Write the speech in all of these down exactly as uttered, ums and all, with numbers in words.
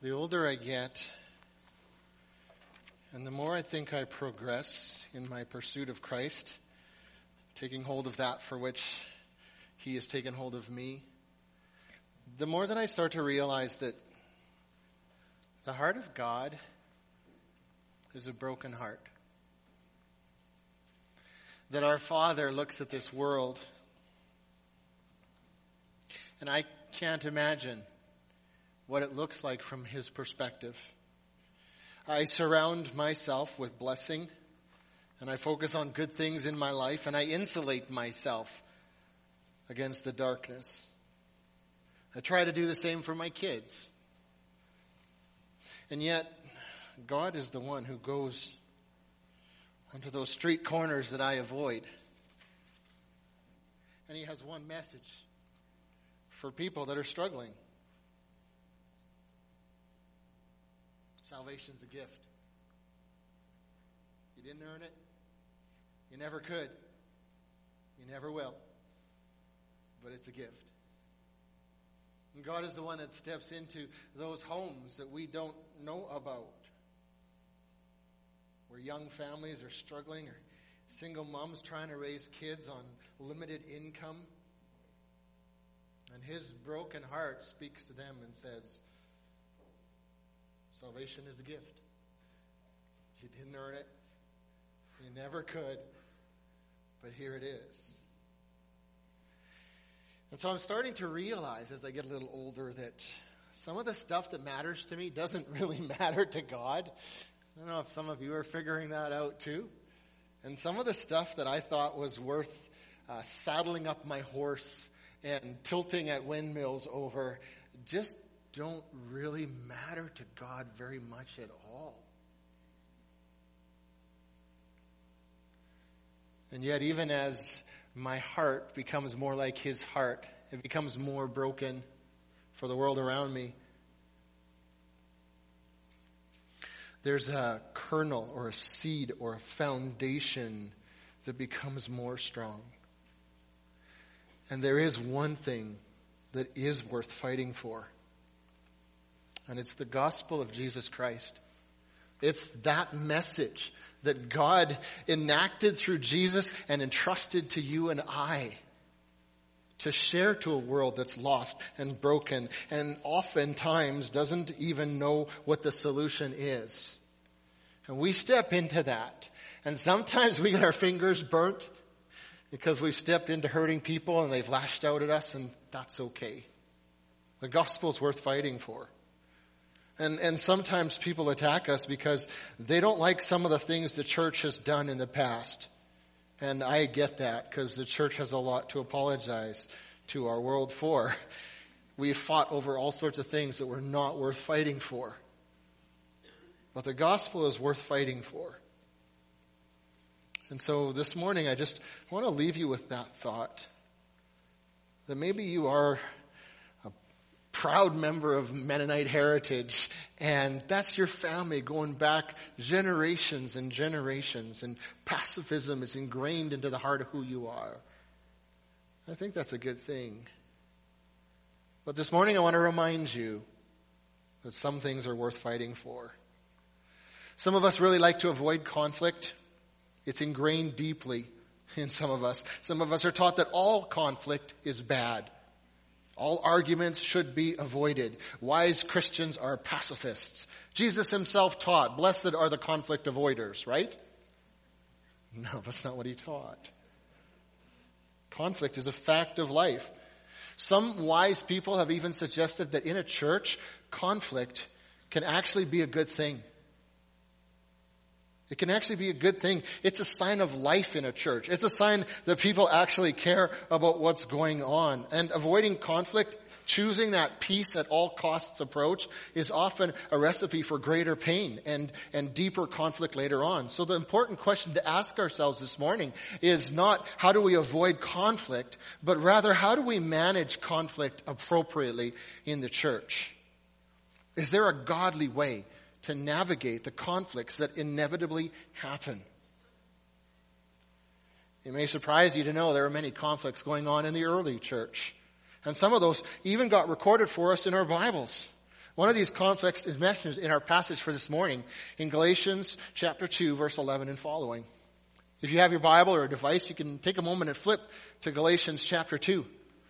The older I get, and the more I think I progress in my pursuit of Christ, taking hold of that for which He has taken hold of me, the more that I start to realize that the heart of God is a broken heart. That our Father looks at this world, and I can't imagine what it looks like from His perspective. I surround myself with blessing, and I focus on good things in my life, and I insulate myself against the darkness. I try to do the same for my kids. And yet, God is the one who goes onto those street corners that I avoid. And He has one message for people that are struggling. Salvation's a gift. You didn't earn it. You never could. You never will. But it's a gift. And God is the one that steps into those homes that we don't know about, where young families are struggling, or single moms trying to raise kids on limited income. And His broken heart speaks to them and says, salvation is a gift. You didn't earn it. You never could. But here it is. And so I'm starting to realize as I get a little older that some of the stuff that matters to me doesn't really matter to God. I don't know if some of you are figuring that out too. And some of the stuff that I thought was worth uh, saddling up my horse and tilting at windmills over just don't really matter to God very much at all. And yet, even as my heart becomes more like His heart, it becomes more broken for the world around me, there's a kernel or a seed or a foundation that becomes more strong. And there is one thing that is worth fighting for. And it's the gospel of Jesus Christ. It's that message that God enacted through Jesus and entrusted to you and I to share to a world that's lost and broken and oftentimes doesn't even know what the solution is. And we step into that. And sometimes we get our fingers burnt because we've stepped into hurting people and they've lashed out at us, and that's okay. The gospel's worth fighting for. And and sometimes people attack us because they don't like some of the things the church has done in the past. And I get that, because the church has a lot to apologize to our world for. We've fought over all sorts of things that were not worth fighting for. But the gospel is worth fighting for. And so this morning I just want to leave you with that thought. That maybe you are proud member of Mennonite heritage, and that's your family going back generations and generations, and pacifism is ingrained into the heart of who you are. I think that's a good thing. But this morning I want to remind you that some things are worth fighting for. Some of us really like to avoid conflict. It's ingrained deeply in some of us. Some of us are taught that all conflict is bad. All arguments should be avoided. Wise Christians are pacifists. Jesus Himself taught, blessed are the conflict avoiders, right? No, that's not what He taught. Conflict is a fact of life. Some wise people have even suggested that in a church, conflict can actually be a good thing. It can actually be a good thing. It's a sign of life in a church. It's a sign that people actually care about what's going on. And avoiding conflict, choosing that peace at all costs approach, is often a recipe for greater pain and, and deeper conflict later on. So the important question to ask ourselves this morning is not how do we avoid conflict, but rather how do we manage conflict appropriately in the church? Is there a godly way to navigate the conflicts that inevitably happen? It may surprise you to know there are many conflicts going on in the early church. And some of those even got recorded for us in our Bibles. One of these conflicts is mentioned in our passage for this morning in Galatians chapter two, verse eleven and following. If you have your Bible or a device, you can take a moment and flip to Galatians chapter two.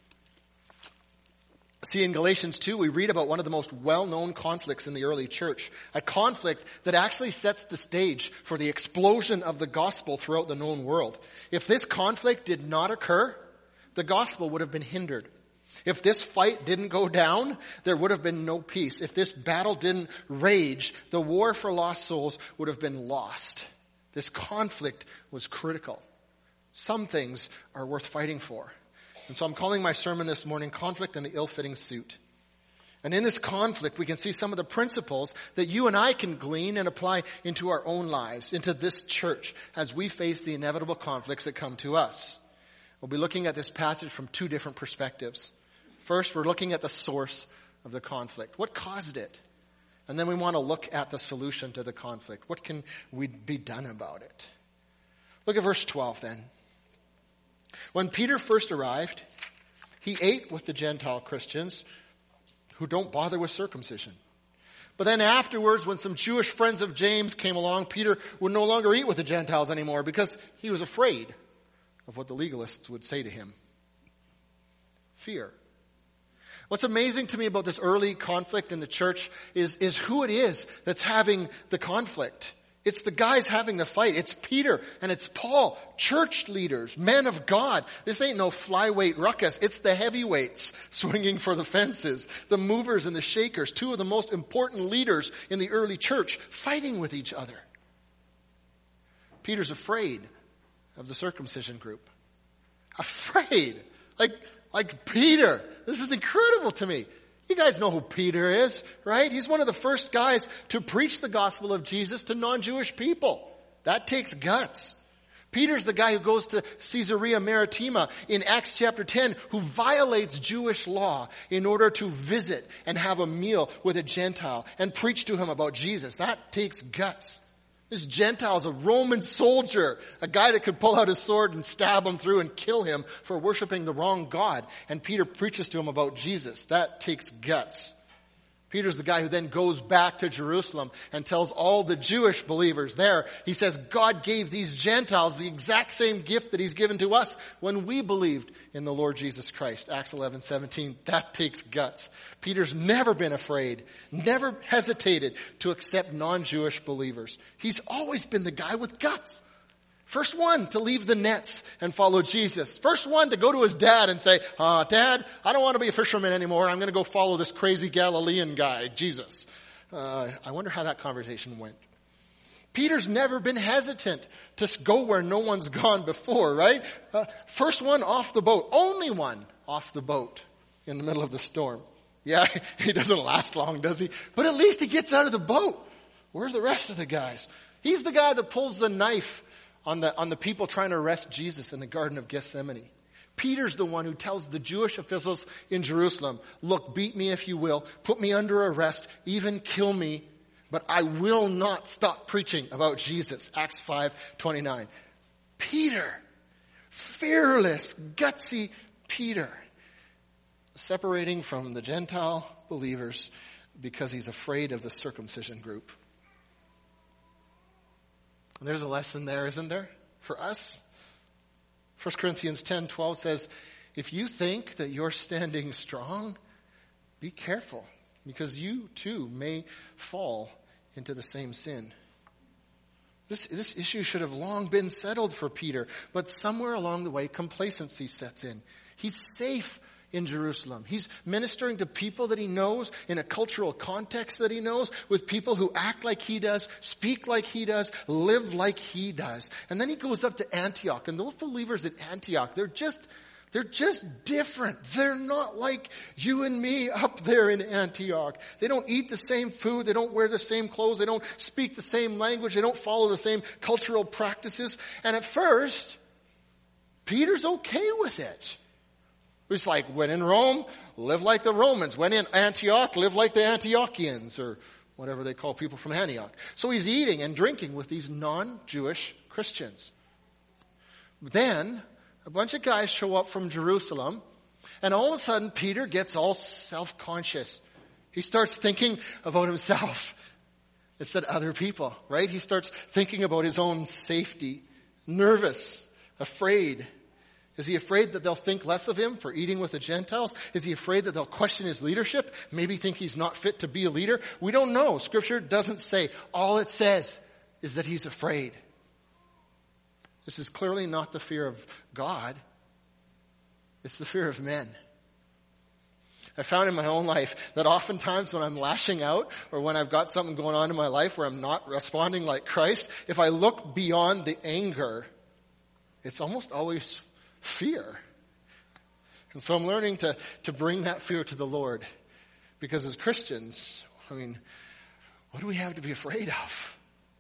See, in Galatians two, we read about one of the most well-known conflicts in the early church. A conflict that actually sets the stage for the explosion of the gospel throughout the known world. If this conflict did not occur, the gospel would have been hindered. If this fight didn't go down, there would have been no peace. If this battle didn't rage, the war for lost souls would have been lost. This conflict was critical. Some things are worth fighting for. And so I'm calling my sermon this morning, Conflict and the Ill-Fitting Suit. And in this conflict, we can see some of the principles that you and I can glean and apply into our own lives, into this church, as we face the inevitable conflicts that come to us. We'll be looking at this passage from two different perspectives. First, we're looking at the source of the conflict. What caused it? And then we want to look at the solution to the conflict. What can we be done about it? Look at verse twelve then. When Peter first arrived, he ate with the Gentile Christians who don't bother with circumcision. But then afterwards, when some Jewish friends of James came along, Peter would no longer eat with the Gentiles anymore because he was afraid of what the legalists would say to him. Fear. What's amazing to me about this early conflict in the church is, is who it is that's having the conflict. It's the guys having the fight. It's Peter and it's Paul, church leaders, men of God. This ain't no flyweight ruckus. It's the heavyweights swinging for the fences, the movers and the shakers, two of the most important leaders in the early church fighting with each other. Peter's afraid of the circumcision group. Afraid. Like, like Peter. This is incredible to me. You guys know who Peter is, right? He's one of the first guys to preach the gospel of Jesus to non-Jewish people. That takes guts. Peter's the guy who goes to Caesarea Maritima in Acts chapter ten, who violates Jewish law in order to visit and have a meal with a Gentile and preach to him about Jesus. That takes guts. This Gentile is a Roman soldier, a guy that could pull out his sword and stab him through and kill him for worshiping the wrong God. And Peter preaches to him about Jesus. That takes guts. Peter's the guy who then goes back to Jerusalem and tells all the Jewish believers there, he says, God gave these Gentiles the exact same gift that he's given to us when we believed in the Lord Jesus Christ. Acts eleven seventeen. That takes guts. Peter's never been afraid, never hesitated to accept non-Jewish believers. He's always been the guy with guts. First one to leave the nets and follow Jesus. First one to go to his dad and say, uh, Dad, I don't want to be a fisherman anymore. I'm going to go follow this crazy Galilean guy, Jesus. Uh, I wonder how that conversation went. Peter's never been hesitant to go where no one's gone before, right? Uh, first one off the boat. Only one off the boat in the middle of the storm. Yeah, he doesn't last long, does he? But at least he gets out of the boat. Where's the rest of the guys? He's the guy that pulls the knife on the, on the people trying to arrest Jesus in the Garden of Gethsemane. Peter's the one who tells the Jewish officials in Jerusalem, look, beat me if you will, put me under arrest, even kill me, but I will not stop preaching about Jesus. Acts five twenty-nine. Peter, fearless, gutsy Peter, separating from the Gentile believers because he's afraid of the circumcision group. And there's a lesson there, isn't there, for us? First Corinthians ten twelve says, if you think that you're standing strong, be careful, because you too may fall into the same sin. This, this issue should have long been settled for Peter, but somewhere along the way, complacency sets in. He's safe in Jerusalem. He's ministering to people that he knows in a cultural context that he knows, with people who act like he does, speak like he does, live like he does. And then he goes up to Antioch, and those believers at Antioch, they're just, they're just different. They're not like you and me up there in Antioch. They don't eat the same food. They don't wear the same clothes. They don't speak the same language. They don't follow the same cultural practices. And at first, Peter's okay with it. It's like, when in Rome, live like the Romans. When in Antioch, live like the Antiochians, or whatever they call people from Antioch. So he's eating and drinking with these non-Jewish Christians. Then, a bunch of guys show up from Jerusalem, and all of a sudden, Peter gets all self-conscious. He starts thinking about himself instead of other people, right? He starts thinking about his own safety, nervous, afraid. Is he afraid that they'll think less of him for eating with the Gentiles? Is he afraid that they'll question his leadership? Maybe think he's not fit to be a leader? We don't know. Scripture doesn't say. All it says is that he's afraid. This is clearly not the fear of God. It's the fear of men. I found in my own life that oftentimes when I'm lashing out or when I've got something going on in my life where I'm not responding like Christ, if I look beyond the anger, it's almost always fear. And so I'm learning to, to bring that fear to the Lord. Because as Christians, I mean, what do we have to be afraid of?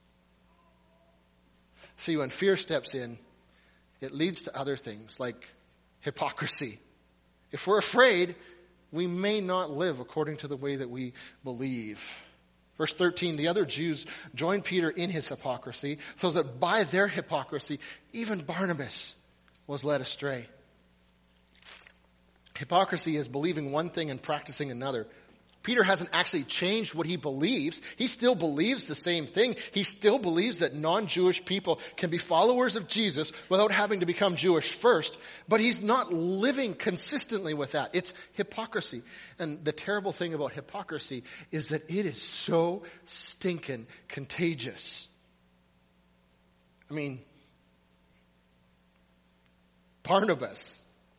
See, when fear steps in, it leads to other things like hypocrisy. If we're afraid, we may not live according to the way that we believe. Verse thirteen, the other Jews joined Peter in his hypocrisy, so that by their hypocrisy, even Barnabas was led astray. Hypocrisy is believing one thing and practicing another. Peter hasn't actually changed what he believes. He still believes the same thing. He still believes that non-Jewish people can be followers of Jesus without having to become Jewish first. But he's not living consistently with that. It's hypocrisy. And the terrible thing about hypocrisy is that it is so stinking contagious. I mean, Barnabas.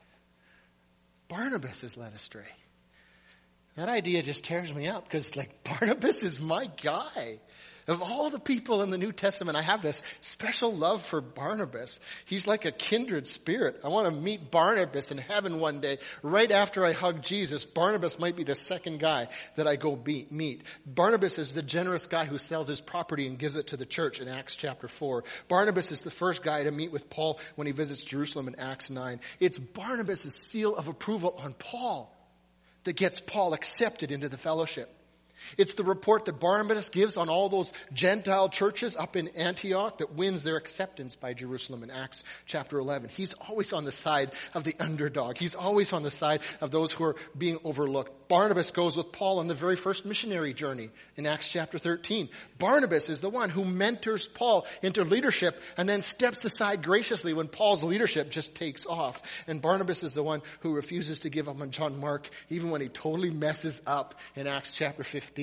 Barnabas is led astray. That idea just tears me up because, like, Barnabas is my guy. Of all the people in the New Testament, I have this special love for Barnabas. He's like a kindred spirit. I want to meet Barnabas in heaven one day. Right after I hug Jesus, Barnabas might be the second guy that I go be- meet. Barnabas is the generous guy who sells his property and gives it to the church in Acts chapter four. Barnabas is the first guy to meet with Paul when he visits Jerusalem in Acts nine. It's Barnabas' seal of approval on Paul that gets Paul accepted into the fellowship. It's the report that Barnabas gives on all those Gentile churches up in Antioch that wins their acceptance by Jerusalem in Acts chapter eleven. He's always on the side of the underdog. He's always on the side of those who are being overlooked. Barnabas goes with Paul on the very first missionary journey in Acts chapter thirteen. Barnabas is the one who mentors Paul into leadership and then steps aside graciously when Paul's leadership just takes off. And Barnabas is the one who refuses to give up on John Mark even when he totally messes up in Acts chapter fifteen.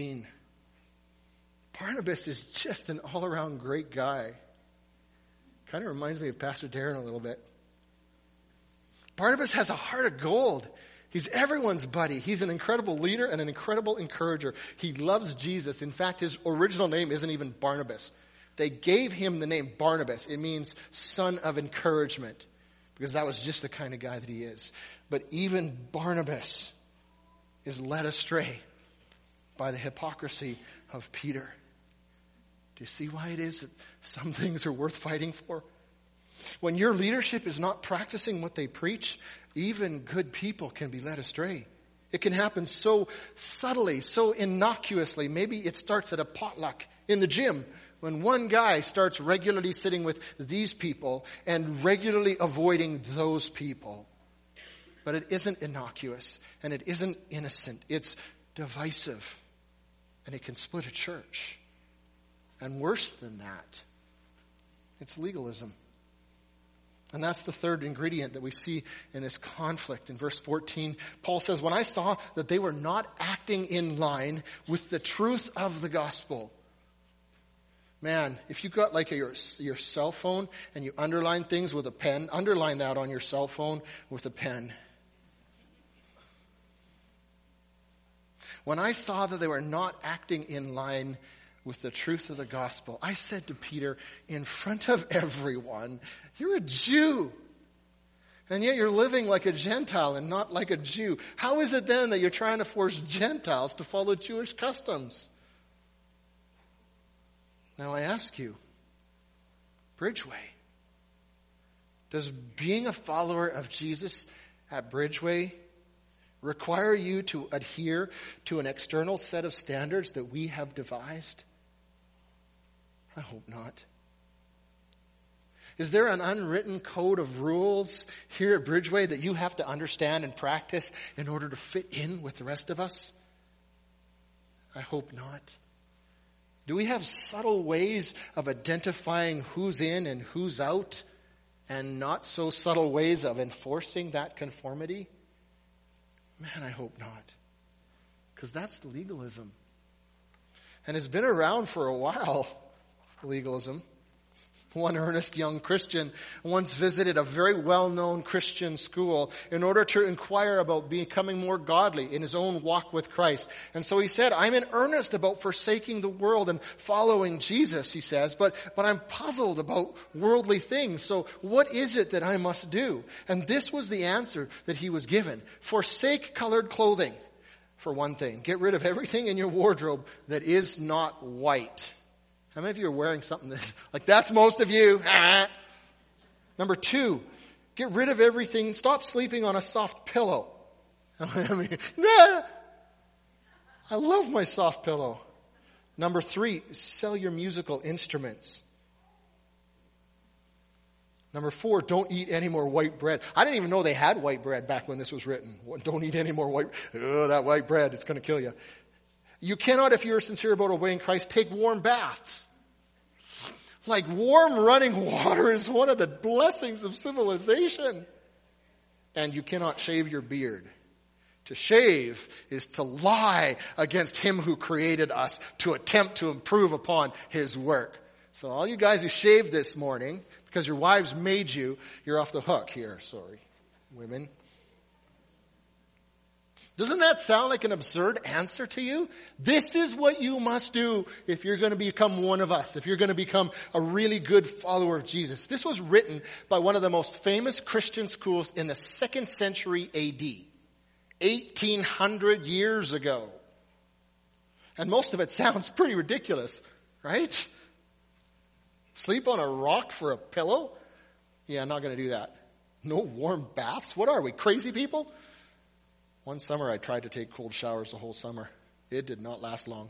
Barnabas is just an all-around great guy. Kind of reminds me of Pastor Darren a little bit. Barnabas has a heart of gold. He's everyone's buddy. He's an incredible leader and an incredible encourager. He loves Jesus. In fact, his original name isn't even Barnabas. They gave him the name Barnabas. It means son of encouragement, because that was just the kind of guy that he is. But even Barnabas is led astray by the hypocrisy of Peter. Do you see why it is that some things are worth fighting for? When your leadership is not practicing what they preach, even good people can be led astray. It can happen so subtly, so innocuously. Maybe it starts at a potluck in the gym when one guy starts regularly sitting with these people and regularly avoiding those people. But it isn't innocuous and it isn't innocent. It's divisive. And it can split a church. And worse than that, it's legalism. And that's the third ingredient that we see in this conflict. In verse fourteen, Paul says, when I saw that they were not acting in line with the truth of the gospel. Man, if you've got like a, your, your cell phone and you underline things with a pen, underline that on your cell phone with a pen. When I saw that they were not acting in line with the truth of the gospel, I said to Peter, in front of everyone, you're a Jew. And yet you're living like a Gentile and not like a Jew. How is it then that you're trying to force Gentiles to follow Jewish customs? Now I ask you, Bridgeway, does being a follower of Jesus at Bridgeway require you to adhere to an external set of standards that we have devised? I hope not. Is there an unwritten code of rules here at Bridgeway that you have to understand and practice in order to fit in with the rest of us? I hope not. Do we have subtle ways of identifying who's in and who's out, and not so subtle ways of enforcing that conformity? Man, I hope not. Because that's legalism. And it's been around for a while, legalism. One earnest young Christian once visited a very well-known Christian school in order to inquire about becoming more godly in his own walk with Christ. And so he said, I'm in earnest about forsaking the world and following Jesus, he says, but, but I'm puzzled about worldly things. So what is it that I must do? And this was the answer that he was given. Forsake colored clothing, for one thing. Get rid of everything in your wardrobe that is not white. How many of you are wearing something that, like that's most of you? Number two, get rid of everything. Stop sleeping on a soft pillow. I mean, nah, I love my soft pillow. Number three, sell your musical instruments. Number four, don't eat any more white bread. I didn't even know they had white bread back when this was written. Don't eat any more white. Oh, that white bread, it's going to kill you. You cannot, if you're sincere about obeying Christ, take warm baths. Like warm running water is one of the blessings of civilization. And you cannot shave your beard. To shave is to lie against him who created us, to attempt to improve upon his work. So all you guys who shaved this morning, because your wives made you, you're off the hook here. Sorry, women. Doesn't that sound like an absurd answer to you? This is what you must do if you're going to become one of us, if you're going to become a really good follower of Jesus. This was written by one of the most famous Christian schools in the second century A D, eighteen hundred years ago. And most of it sounds pretty ridiculous, right? Sleep on a rock for a pillow? Yeah, I'm not going to do that. No warm baths? What are we, crazy people? One summer I tried to take cold showers the whole summer. It did not last long.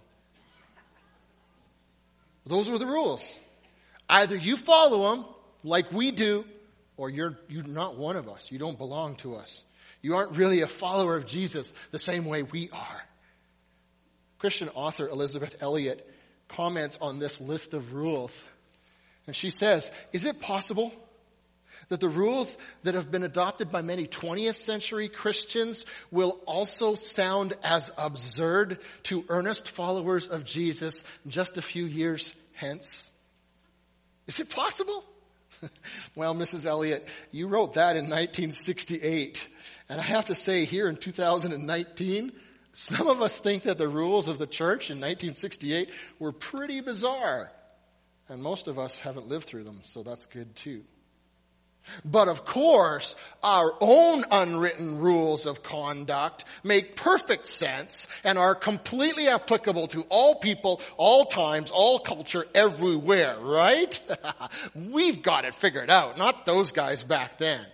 Those were the rules. Either you follow them like we do, or you're, you're not one of us. You don't belong to us. You aren't really a follower of Jesus the same way we are. Christian author Elizabeth Elliot comments on this list of rules. And she says, is it possible that the rules that have been adopted by many twentieth century Christians will also sound as absurd to earnest followers of Jesus just a few years hence? Is it possible? Well, Missus Elliott, you wrote that in nineteen sixty-eight. And I have to say, here in two thousand nineteen, some of us think that the rules of the church in nineteen sixty-eight were pretty bizarre. And most of us haven't lived through them, so that's good too. But of course, our own unwritten rules of conduct make perfect sense and are completely applicable to all people, all times, all culture, everywhere, right? We've got it figured out, not those guys back then.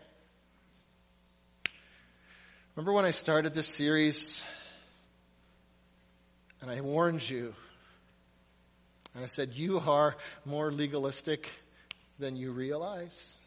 Remember when I started this series and I warned you and I said, you are more legalistic than you realize?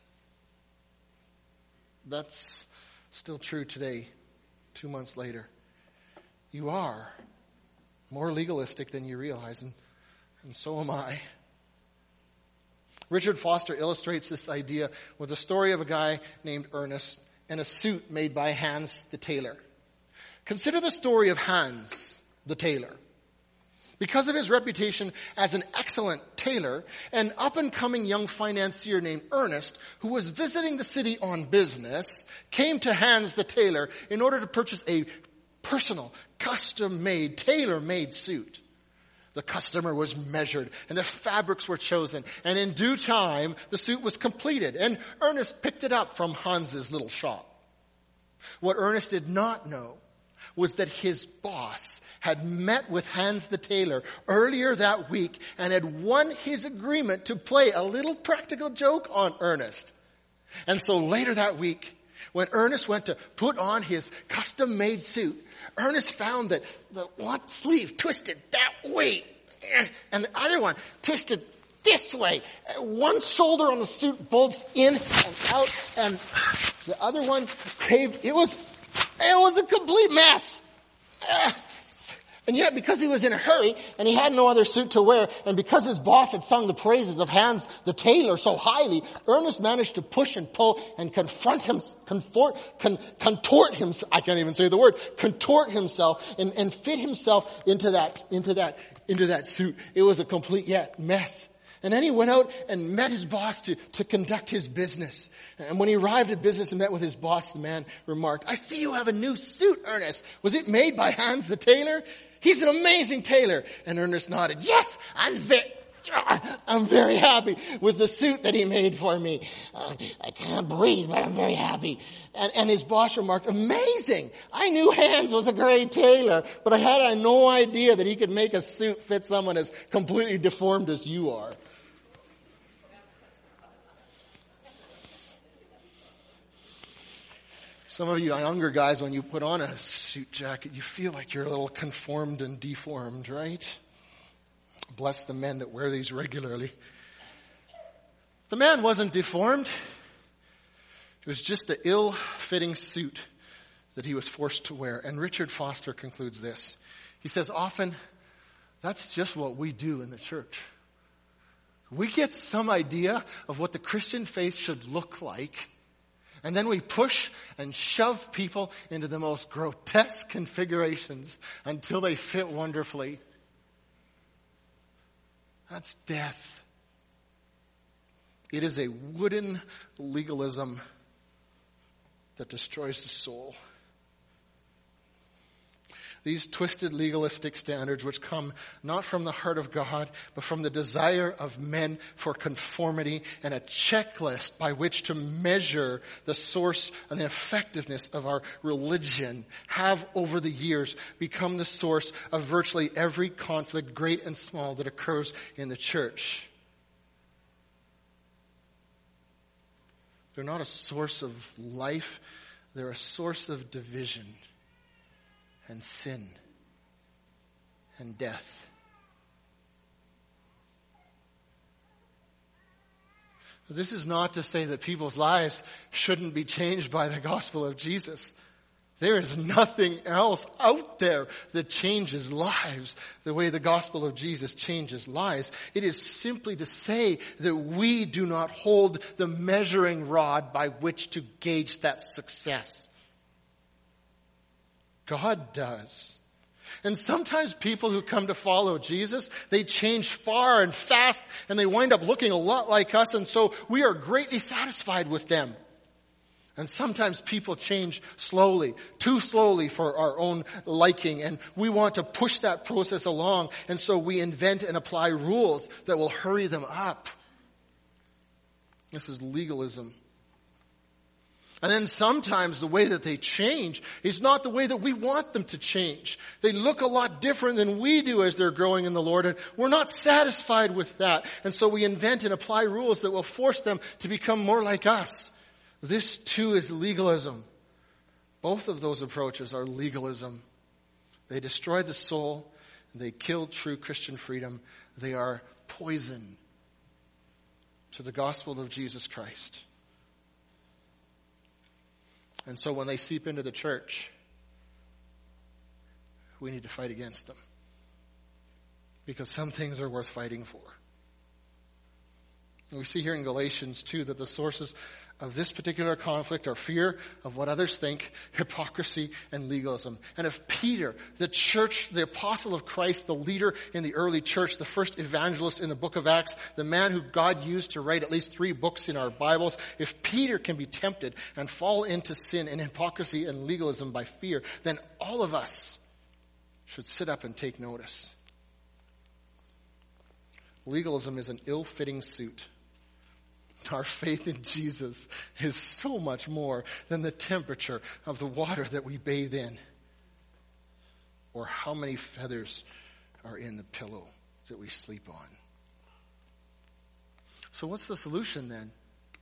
That's still true today, two months later. You are more legalistic than you realize, and, and so am I. Richard Foster illustrates this idea with the story of a guy named Ernest and a suit made by Hans the tailor. Consider the story of Hans the tailor. Because of his reputation as an excellent tailor, an up-and-coming young financier named Ernest, who was visiting the city on business, came to Hans the tailor in order to purchase a personal, custom-made, tailor-made suit. The customer was measured, and the fabrics were chosen, and in due time, the suit was completed, and Ernest picked it up from Hans's little shop. What Ernest did not know was that his boss had met with Hans the tailor earlier that week and had won his agreement to play a little practical joke on Ernest. And so later that week, when Ernest went to put on his custom-made suit, Ernest found that the one sleeve twisted that way and the other one twisted this way. One shoulder on the suit bulged in and out, and the other one caved. It was It was a complete mess. And yet, because he was in a hurry and he had no other suit to wear, and because his boss had sung the praises of Hans the tailor so highly, Ernest managed to push and pull and confront him, confort, con, contort himself, I can't even say the word, contort himself and, and fit himself into that, into that, into that suit. It was a complete, yeah, mess. And then he went out and met his boss to, to conduct his business. And when he arrived at business and met with his boss, the man remarked, "I see you have a new suit, Ernest. Was it made by Hans the tailor? He's an amazing tailor." And Ernest nodded. "Yes, I'm very, I'm very happy with the suit that he made for me. Uh, I can't breathe, but I'm very happy." And, and his boss remarked, "Amazing. I knew Hans was a great tailor, but I had no idea that he could make a suit fit someone as completely deformed as you are." Some of you younger guys, when you put on a suit jacket, you feel like you're a little conformed and deformed, right? Bless the men that wear these regularly. The man wasn't deformed. It was just the ill-fitting suit that he was forced to wear. And Richard Foster concludes this. He says, often, that's just what we do in the church. We get some idea of what the Christian faith should look like, and then we push and shove people into the most grotesque configurations until they fit wonderfully. That's death. It is a wooden legalism that destroys the soul. These twisted legalistic standards which come not from the heart of God, but from the desire of men for conformity and a checklist by which to measure the source and the effectiveness of our religion, have over the years become the source of virtually every conflict, great and small, that occurs in the church. They're not a source of life, they're a source of division and sin and death. This is not to say that people's lives shouldn't be changed by the gospel of Jesus. There is nothing else out there that changes lives the way the gospel of Jesus changes lives. It is simply to say that we do not hold the measuring rod by which to gauge that success. God does. And sometimes people who come to follow Jesus, they change far and fast, and they wind up looking a lot like us, and so we are greatly satisfied with them. And sometimes people change slowly, too slowly for our own liking, and we want to push that process along, and so we invent and apply rules that will hurry them up. This is legalism. And then sometimes the way that they change is not the way that we want them to change. They look a lot different than we do as they're growing in the Lord, and we're not satisfied with that. And so we invent and apply rules that will force them to become more like us. This too is legalism. Both of those approaches are legalism. They destroy the soul. They kill true Christian freedom. They are poison to the gospel of Jesus Christ. And so when they seep into the church, we need to fight against them. Because some things are worth fighting for. And we see here in Galatians two that the sources of this particular conflict are fear of what others think, hypocrisy, and legalism. And if Peter, the church, the apostle of Christ, the leader in the early church, the first evangelist in the book of Acts, the man who God used to write at least three books in our Bibles, if Peter can be tempted and fall into sin and hypocrisy and legalism by fear, then all of us should sit up and take notice. Legalism is an ill-fitting suit. Our faith in Jesus is so much more than the temperature of the water that we bathe in, or how many feathers are in the pillow that we sleep on. So what's the solution then?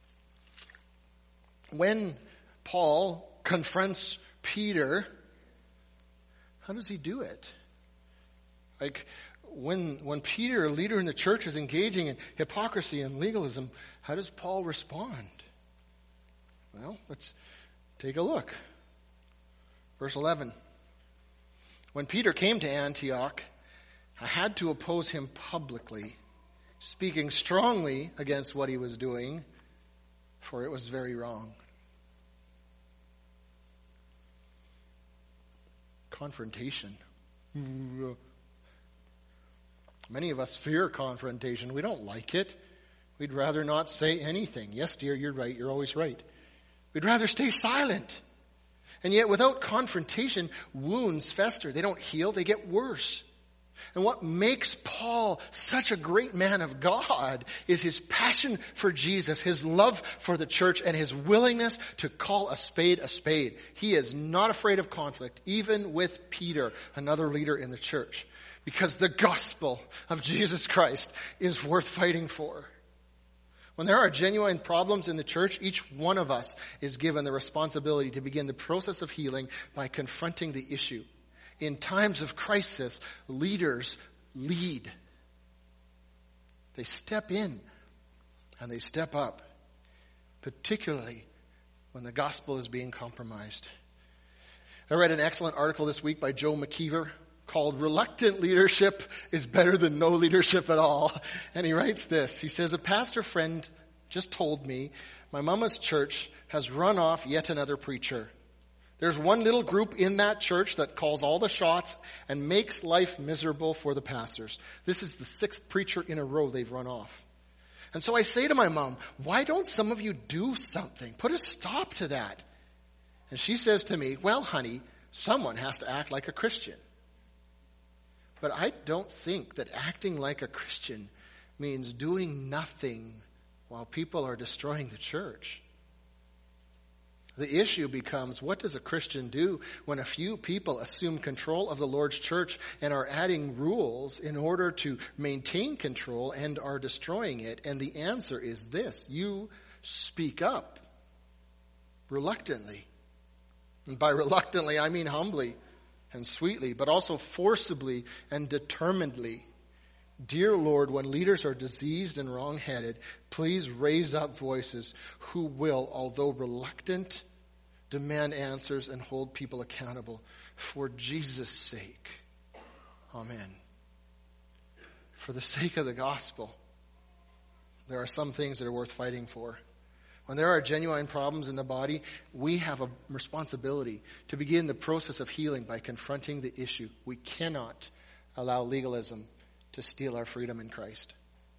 When Paul confronts Peter, how does he do it? Like, When when Peter, a leader in the church, is engaging in hypocrisy and legalism, how does Paul respond? Well, let's take a look. Verse eleven. When Peter came to Antioch, I had to oppose him publicly, speaking strongly against what he was doing, for it was very wrong. Confrontation. Many of us fear confrontation. We don't like it. We'd rather not say anything. Yes, dear, you're right. You're always right. We'd rather stay silent. And yet without confrontation, wounds fester. They don't heal. They get worse. And what makes Paul such a great man of God is his passion for Jesus, his love for the church, and his willingness to call a spade a spade. He is not afraid of conflict, even with Peter, another leader in the church, because the gospel of Jesus Christ is worth fighting for. When there are genuine problems in the church, each one of us is given the responsibility to begin the process of healing by confronting the issue. In times of crisis, leaders lead. They step in and they step up, particularly when the gospel is being compromised. I read an excellent article this week by Joe McKeever called "Reluctant Leadership is Better Than No Leadership at All." And he writes this. He says, "A pastor friend just told me my mama's church has run off yet another preacher. There's one little group in that church that calls all the shots and makes life miserable for the pastors. This is the sixth preacher in a row they've run off. And so I say to my mom, why don't some of you do something? Put a stop to that." And she says to me, "Well, honey, someone has to act like a Christian." But I don't think that acting like a Christian means doing nothing while people are destroying the church. The issue becomes, what does a Christian do when a few people assume control of the Lord's church and are adding rules in order to maintain control and are destroying it? And the answer is this: you speak up reluctantly. And by reluctantly, I mean humbly and sweetly, but also forcibly and determinedly. Dear Lord, when leaders are diseased and wrong-headed, please raise up voices who will, although reluctant, demand answers and hold people accountable for Jesus' sake. Amen. For the sake of the gospel, there are some things that are worth fighting for. When there are genuine problems in the body, we have a responsibility to begin the process of healing by confronting the issue. We cannot allow legalism to steal our freedom in Christ.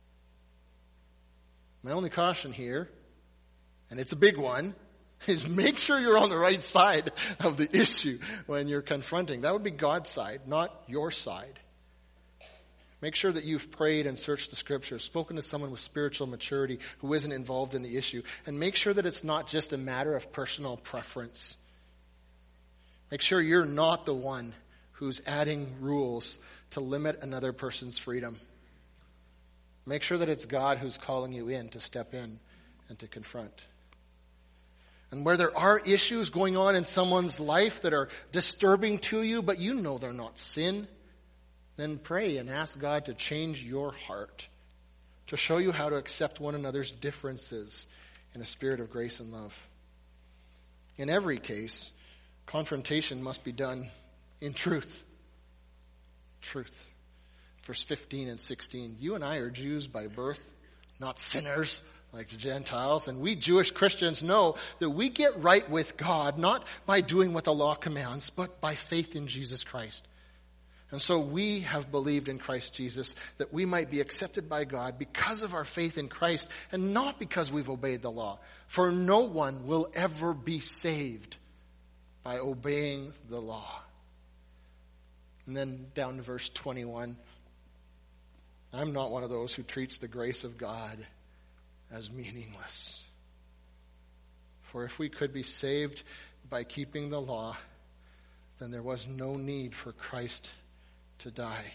My only caution here, and it's a big one, is make sure you're on the right side of the issue when you're confronting. That would be God's side, not your side. Make sure that you've prayed and searched the scriptures, spoken to someone with spiritual maturity who isn't involved in the issue, and make sure that it's not just a matter of personal preference. Make sure you're not the one who's adding rules to limit another person's freedom. Make sure that it's God who's calling you in to step in and to confront. And where there are issues going on in someone's life that are disturbing to you, but you know they're not sin, then pray and ask God to change your heart, to show you how to accept one another's differences in a spirit of grace and love. In every case, confrontation must be done in truth. Truth. Verse fifteen and sixteen. You and I are Jews by birth, not sinners like the Gentiles. And we Jewish Christians know that we get right with God not by doing what the law commands, but by faith in Jesus Christ. And so we have believed in Christ Jesus that we might be accepted by God because of our faith in Christ and not because we've obeyed the law. For no one will ever be saved by obeying the law. And then down to verse twenty-one. I'm not one of those who treats the grace of God as meaningless. For if we could be saved by keeping the law, then there was no need for Christ to die.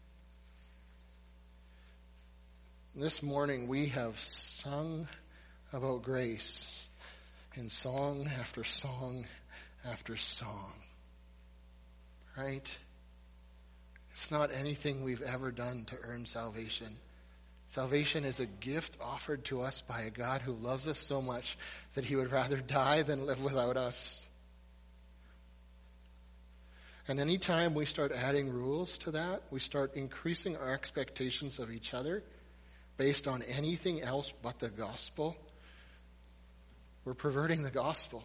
This morning we have sung about grace in song after song after song. Right? It's not anything we've ever done to earn salvation. Salvation is a gift offered to us by a God who loves us so much that he would rather die than live without us. And anytime we start adding rules to that, we start increasing our expectations of each other based on anything else but the gospel, we're perverting the gospel.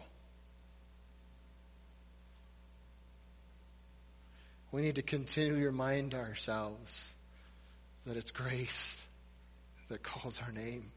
We need to continue to remind ourselves that it's grace that calls our name.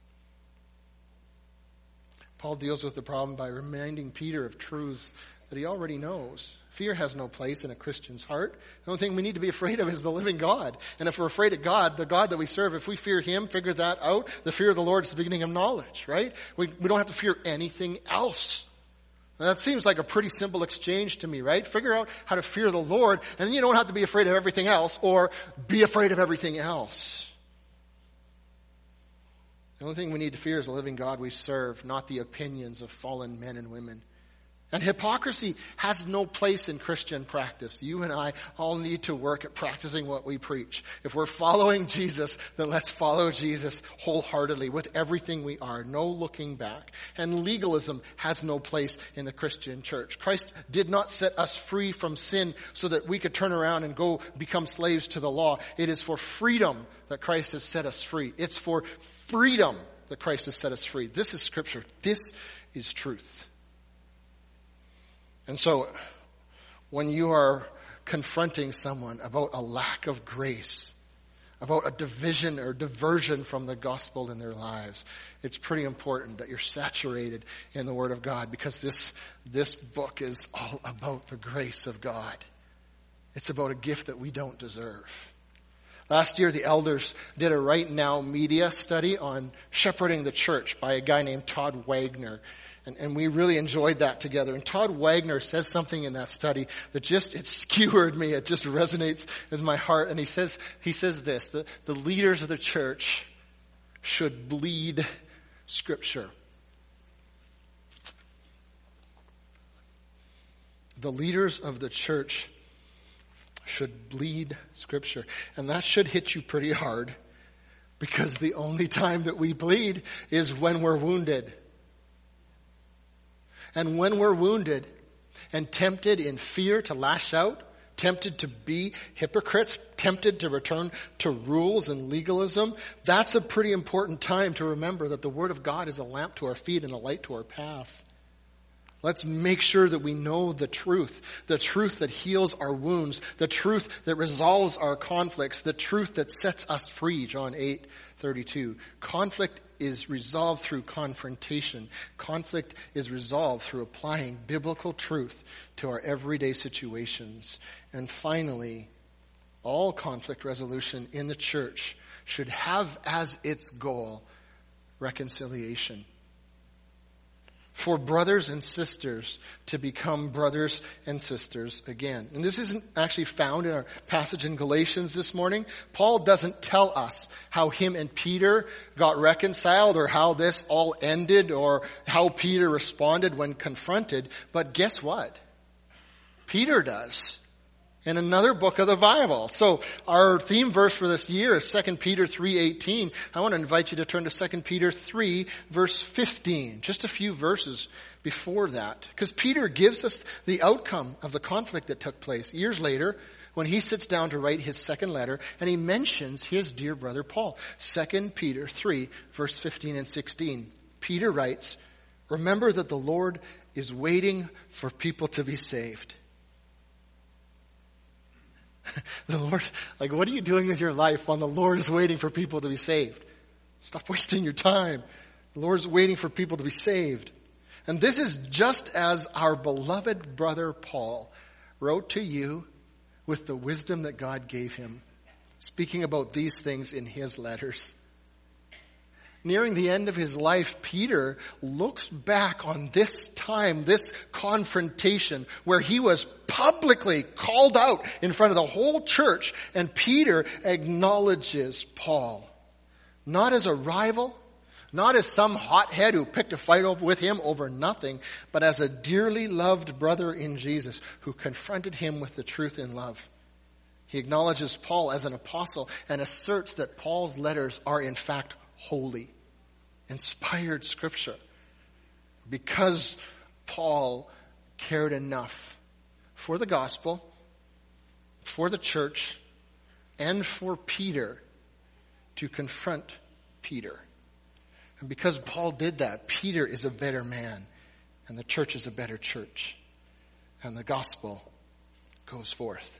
Paul deals with the problem by reminding Peter of truths that he already knows. Fear has no place in a Christian's heart. The only thing we need to be afraid of is the living God. And if we're afraid of God, the God that we serve, if we fear Him, figure that out, the fear of the Lord is the beginning of knowledge, right? We, we don't have to fear anything else. Now, that seems like a pretty simple exchange to me, right? Figure out how to fear the Lord, and then you don't have to be afraid of everything else or be afraid of everything else. The only thing we need to fear is the living God we serve, not the opinions of fallen men and women. And hypocrisy has no place in Christian practice. You and I all need to work at practicing what we preach. If we're following Jesus, then let's follow Jesus wholeheartedly with everything we are. No looking back. And legalism has no place in the Christian church. Christ did not set us free from sin so that we could turn around and go become slaves to the law. It is for freedom that Christ has set us free. It's for freedom that Christ has set us free. This is Scripture. This is truth. And so, when you are confronting someone about a lack of grace, about a division or diversion from the gospel in their lives, it's pretty important that you're saturated in the Word of God, because this, this book is all about the grace of God. It's about a gift that we don't deserve. Last year, the elders did a Right Now media study on shepherding the church by a guy named Todd Wagner. And, and we really enjoyed that together. And Todd Wagner says something in that study that just, it skewered me. It just resonates with my heart. And he says, he says this, the, the leaders of the church should bleed Scripture. The leaders of the church should bleed Scripture. And that should hit you pretty hard, because the only time that we bleed is when we're wounded. And when we're wounded and tempted in fear to lash out, tempted to be hypocrites, tempted to return to rules and legalism, that's a pretty important time to remember that the Word of God is a lamp to our feet and a light to our path. Let's make sure that we know the truth, the truth that heals our wounds, the truth that resolves our conflicts, the truth that sets us free, John eight thirty-two. Conflict is resolved through confrontation. Conflict is resolved through applying biblical truth to our everyday situations. And finally, all conflict resolution in the church should have as its goal reconciliation. For brothers and sisters to become brothers and sisters again. And this isn't actually found in our passage in Galatians this morning. Paul doesn't tell us how him and Peter got reconciled, or how this all ended, or how Peter responded when confronted. But guess what? Peter does. In another book of the Bible. So our theme verse for this year is Second Peter three eighteen. I want to invite you to turn to Second Peter three verse fifteen. Just a few verses before that. Because Peter gives us the outcome of the conflict that took place years later when he sits down to write his second letter, and he mentions his dear brother Paul. Second Peter three verse fifteen and sixteen. Peter writes, "Remember that the Lord is waiting for people to be saved." The Lord, like, what are you doing with your life when the Lord is waiting for people to be saved? Stop wasting your time. The Lord is waiting for people to be saved. And this is just as our beloved brother Paul wrote to you with the wisdom that God gave him, speaking about these things in his letters. Nearing the end of his life, Peter looks back on this time, this confrontation, where he was publicly called out in front of the whole church, and Peter acknowledges Paul, not as a rival, not as some hothead who picked a fight over with him over nothing, but as a dearly loved brother in Jesus who confronted him with the truth in love. He acknowledges Paul as an apostle and asserts that Paul's letters are in fact holy, inspired Scripture, because Paul cared enough for the gospel for the church and for Peter to confront Peter. And because Paul did that, Peter is a better man, and the church is a better church, and the gospel goes forth.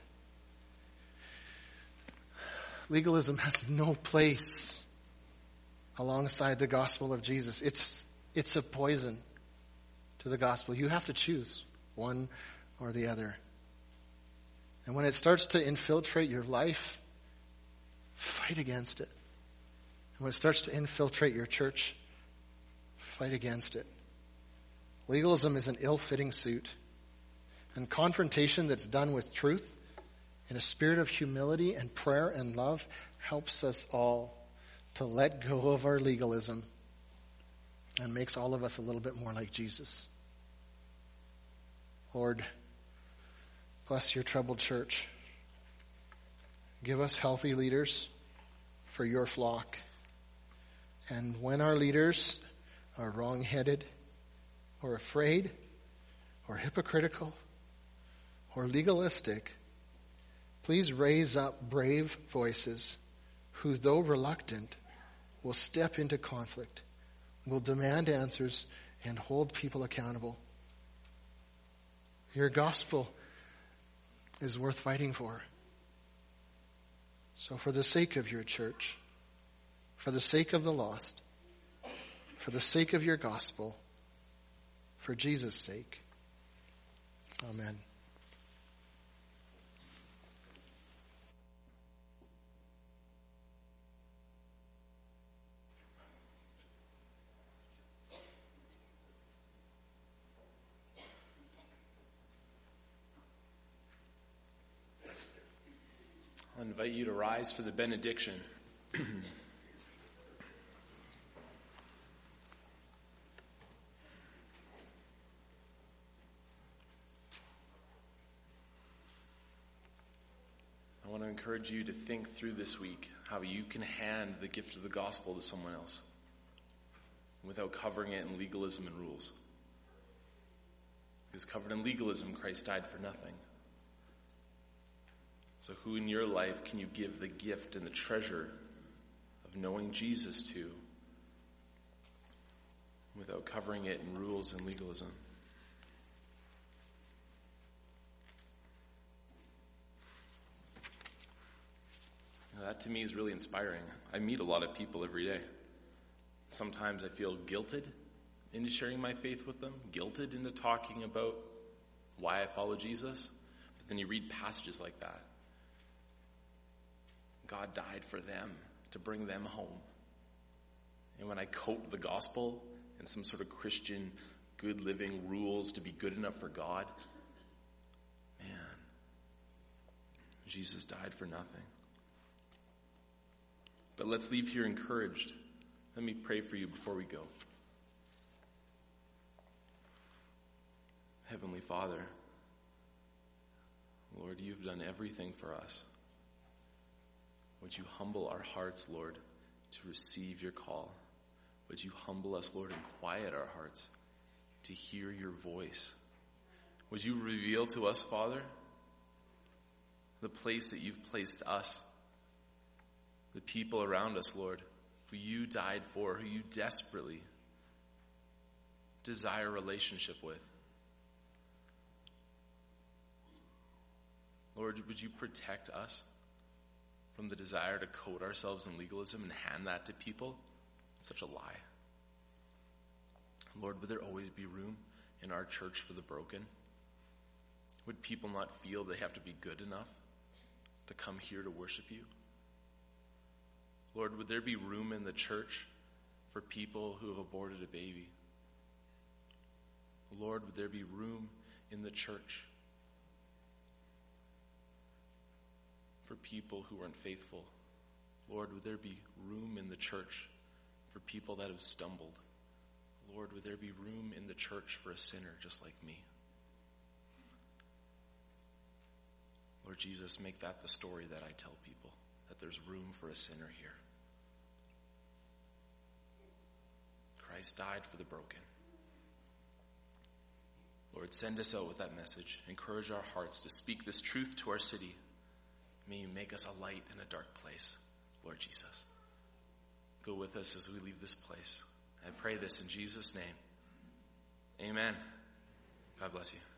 Legalism has no place alongside the gospel of Jesus. It's, it's a poison to the gospel. You have to choose one or the other. And when it starts to infiltrate your life, fight against it. And when it starts to infiltrate your church, fight against it. Legalism is an ill-fitting suit. And confrontation that's done with truth in a spirit of humility and prayer and love helps us all to let go of our legalism and makes all of us a little bit more like Jesus. Lord, bless your troubled church. Give us healthy leaders for your flock. And when our leaders are wrong-headed or afraid or hypocritical or legalistic, please raise up brave voices who, though reluctant, will step into conflict, will demand answers, and hold people accountable. Your gospel is worth fighting for. So for the sake of your church, for the sake of the lost, for the sake of your gospel, for Jesus' sake, amen. I'll invite you to rise for the benediction. I want to encourage you to think through this week how you can hand the gift of the gospel to someone else without covering it in legalism and rules. Because covered in legalism, Christ died for nothing. So who in your life can you give the gift and the treasure of knowing Jesus to without covering it in rules and legalism? Now, that to me is really inspiring. I meet a lot of people every day. Sometimes I feel guilted into sharing my faith with them, guilted into talking about why I follow Jesus. But then you read passages like that. God died for them to bring them home. And when I coat the gospel and some sort of Christian good living rules to be good enough for God, man, Jesus died for nothing. But let's leave here encouraged. Let me pray for you before we go. Heavenly Father, Lord, you've done everything for us. Would you humble our hearts, Lord, to receive your call? Would you humble us, Lord, and quiet our hearts to hear your voice? Would you reveal to us, Father, the place that you've placed us, the people around us, Lord, who you died for, who you desperately desire a relationship with. Lord, would you protect us from the desire to coat ourselves in legalism and hand that to people? It's such a lie. Lord, would there always be room in our church for the broken? Would people not feel they have to be good enough to come here to worship you? Lord, would there be room in the church for people who have aborted a baby? Lord, would there be room in the church for people who aren't faithful? Lord, would there be room in the church for people that have stumbled? Lord, would there be room in the church for a sinner just like me? Lord Jesus, make that the story that I tell people, that there's room for a sinner here. Christ died for the broken. Lord, send us out with that message. Encourage our hearts to speak this truth to our city, May you make us a light in a dark place, Lord Jesus. Go with us as we leave this place. I pray this in Jesus' name. Amen. God bless you.